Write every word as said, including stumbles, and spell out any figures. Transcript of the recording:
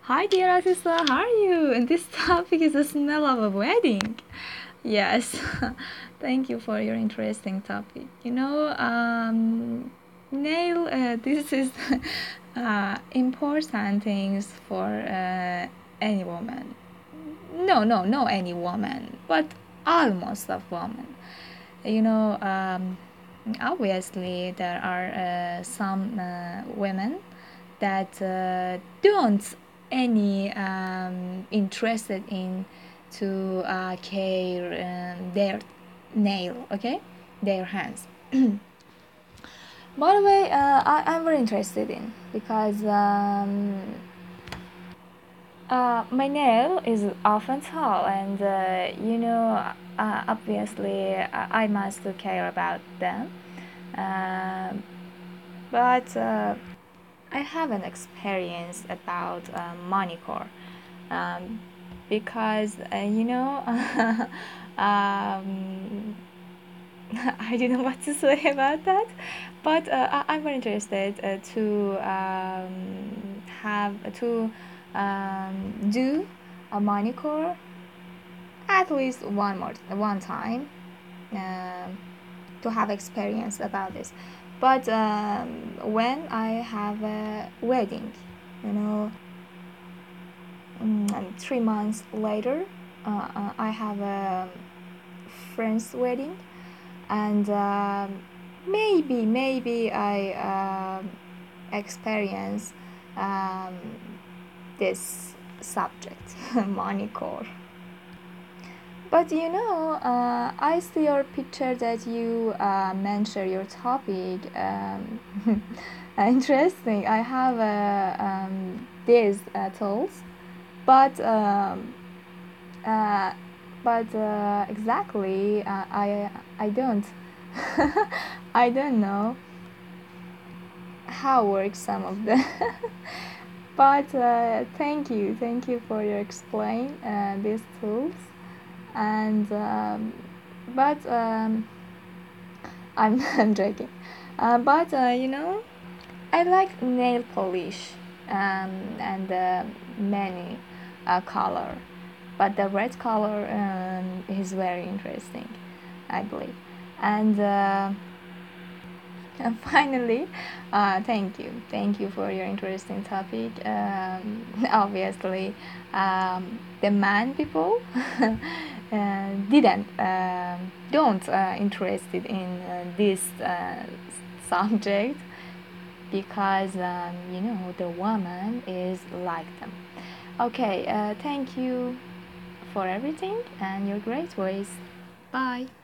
Hi dear Atisa, how are you? And this topic is the smell of a wedding. Yes, thank you for your interesting topic. You know, um, Nail, uh, this is uh, important things for uh, any woman. No, no, no, any woman, but almost of woman. You know, um, obviously there are uh, some uh, women that uh, don't any um, interested in to uh, care um, their nail, okay, their hands. By the way, uh, I, I'm very interested in because um, uh, my nail is often tall, and uh, you know, uh, obviously, I, I must care about them. Um but uh, I have an experience about uh, manicure um, because uh, you know um, I don't know what to say about that, but uh, I, I'm very interested uh, to um, have to um, do a manicure at least one more one time um, to have experience about this. But um, when I have a wedding, you know, um, three months later, uh, uh, I have a friend's wedding, and um maybe maybe I um, experience um, this subject, manicure. But you know, uh, I see your picture that you uh, mention your topic. Um, interesting. I have uh, um, these uh, tools, but um, uh, but uh, exactly, uh, I I don't I don't know how works some of them. But uh, thank you, thank you for your explain uh, these tools. And um, but um, I'm I'm joking. Uh, but uh, you know, I like nail polish um, and uh, many uh, color, but the red color um, is very interesting, I believe. And uh, and finally, uh, thank you, thank you for your interesting topic. Um, obviously, um, the man people uh, didn't um, don't uh, interested in uh, this uh, subject because um, you know the woman is like them. Okay, uh, thank you for everything and your great ways. Bye.